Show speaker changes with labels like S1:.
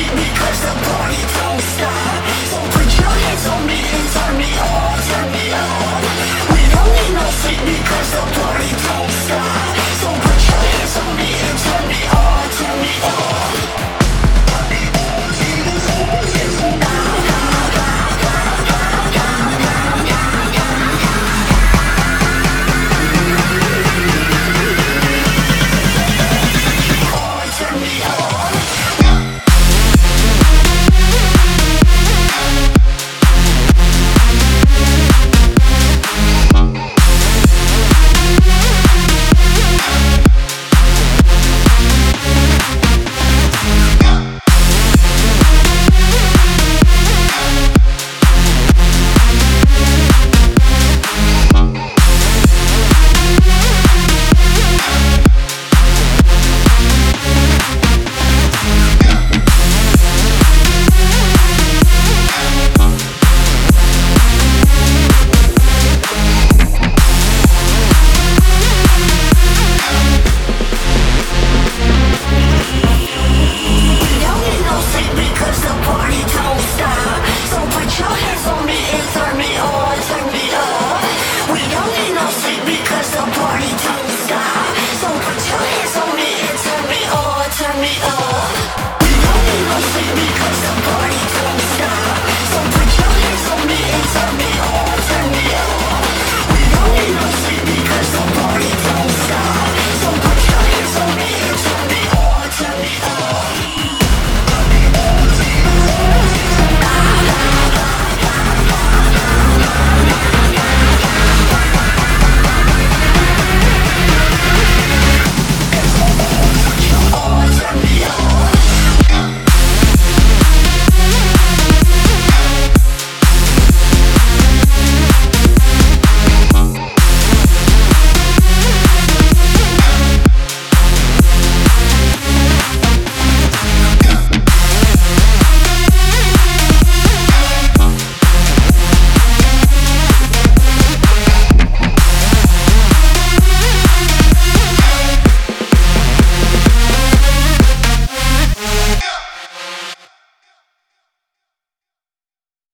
S1: beat because the party don't stop. So put your hands on me and turn me on, turn me on. We don't need no sleep because the party don't